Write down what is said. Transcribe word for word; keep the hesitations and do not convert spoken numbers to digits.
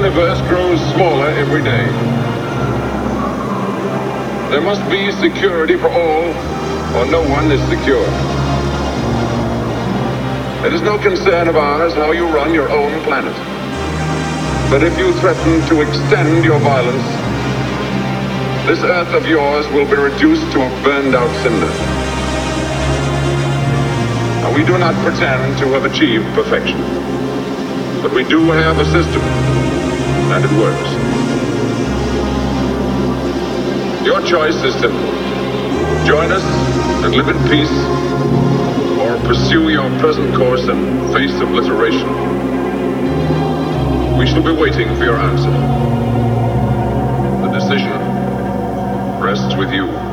universe grows smaller every day. There must be security for all, or no one is secure. It is no concern of ours how you run your own planet. But if you threaten to extend your violence, this Earth of yours will be reduced to a burned-out cinder. Now, we do not pretend to have achieved perfection, but we do have a system, and it works. Your choice is simple. Join us and live in peace, or pursue your present course and face obliteration. We shall be waiting for your answer. The decision rests with you.